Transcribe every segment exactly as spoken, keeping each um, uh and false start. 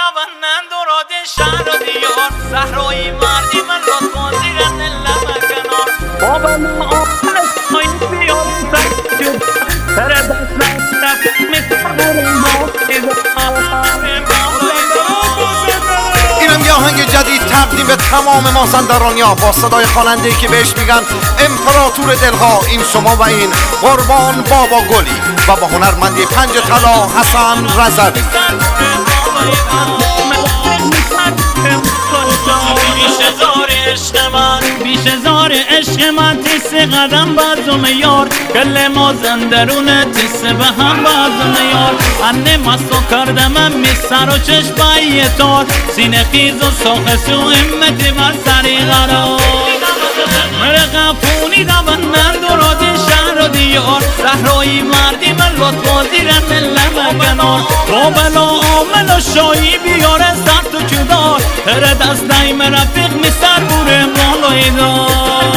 دابنن دوراد شهر و دیار صحرایی مردی من لطفا زیرن لب کنار بابا ما آمد خواهی بیار سکت سر دست رفت مثل ما اینم یه آهنگ جدید تقدیم به تمام مازندرانیا با صدای خواننده‌ای که بهش میگن امپراتور دلها. این شما و این قربان بابا گلی و با هنرمندی پنج طلا حسن رضوی. بیش هزار عشق من تیس قدم بازم یار کل مازندرونه تیس به هم بازم یار انه مستو کردم می سر و چشمایی تار سینه خیز و ساخه سو امتی بر سری قرار مرقفونی دابنن دوراد شهر و دیار صحرایی مردی من لطفا زیرن لب کنار با بلا عامل و شایی بیاره سخت و جدار هر دست نیم رفیق می سر بوره بالای دار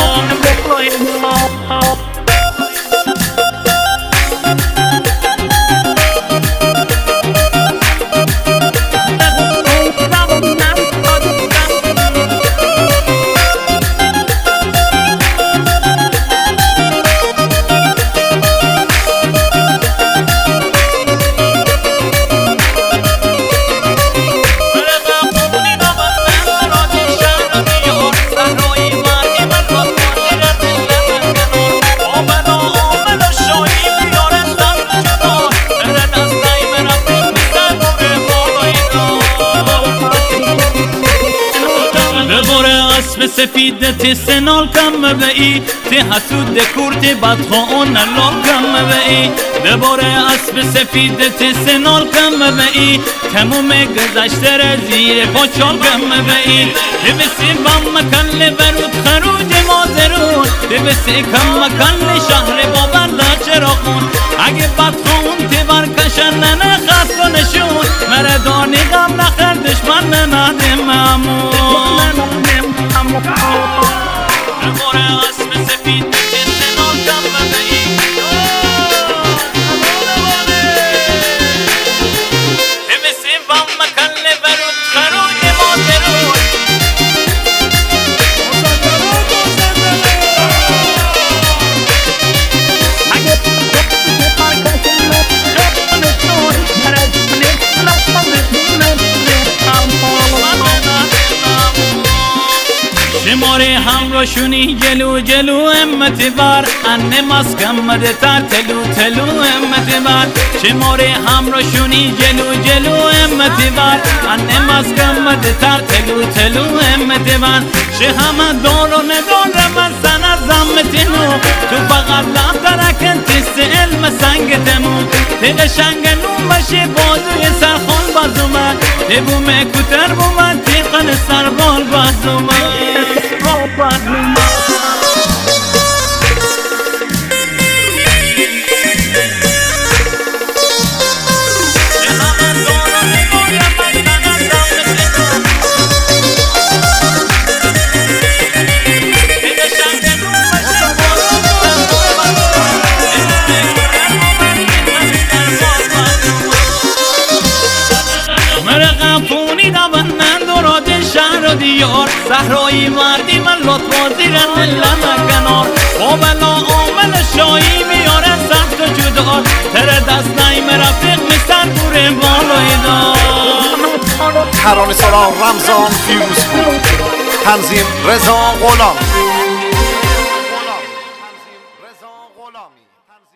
اسب سفید تی سنال کم بئی تی حسود کور تی بدخوان لال کم بئی دباره اسب سفید تی سنال کم بئی تموم گذشته را زیر پاچال کم بئی ببسی بام مکل برود خروج مازرون ببسی کم مکل شهر بابر لاچه را خون اگه بدخوان تی برکشن نه خست و نشون مردانی غم نخر دشمن نناده مامون دباره اسب سفید تی سنال کم بئی ببسی بام مکل برود خروج مازرون شماره هم رو شونی جلو جلو امتی بار انه مسکم مده تر تلو تلو امتی بار شماره هم رو شونی جلو جلو امتی بار انه مسکم مده تر تلو تلو امتی بار شه همه دار و ندار من سن زمتینو تو فقط لب درکن تیست علم سنگ تمو تیغ شنگ نوم بشه بازوی سرخون بازومه تی بومه کتر بومن تیقن سربال بازومه مرقفونی دابنن دوراد شهر و دیار صحرایی مردی من لطفا زیرن لب کنار با بلا عامل شایی میاره سخت و جدار تر دست نیم رفیق میسر بوره بالای دار ترانه سالار رمضان فیروز بود، تنظیم رضا غلام.